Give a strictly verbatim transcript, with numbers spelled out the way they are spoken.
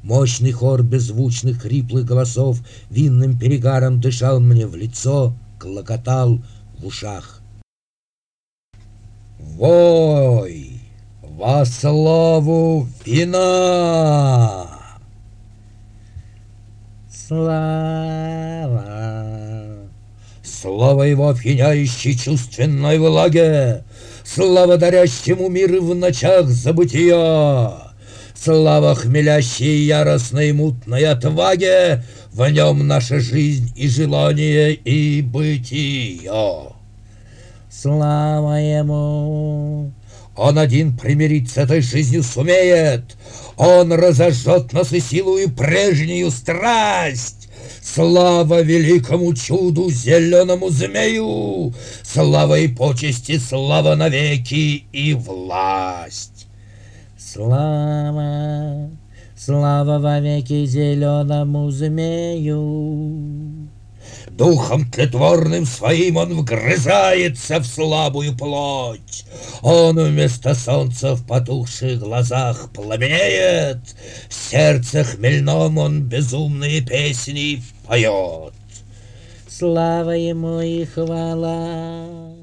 Мощный хор беззвучных хриплых голосов винным перегаром дышал мне в лицо, клокотал в ушах. Вой! Во славу вина! Слава! Слава его опьяняющей чувственной влаге! Слава дарящему мир в ночах забытия! Слава хмелящей яростной мутной отваге! В нем наша жизнь и желание и бытие! Слава ему! Он один примирить с этой жизнью сумеет! Он разожжет нас и силою прежнюю страсть! Слава великому чуду, зеленому змею! Слава и почести, слава навеки и власть! Слава, слава вовеки зеленому змею! Духом тлетворным своим он вгрызается в слабую плоть. Он вместо солнца в потухших глазах пламенеет. В сердце хмельном он безумные песни поет. Слава ему и хвала!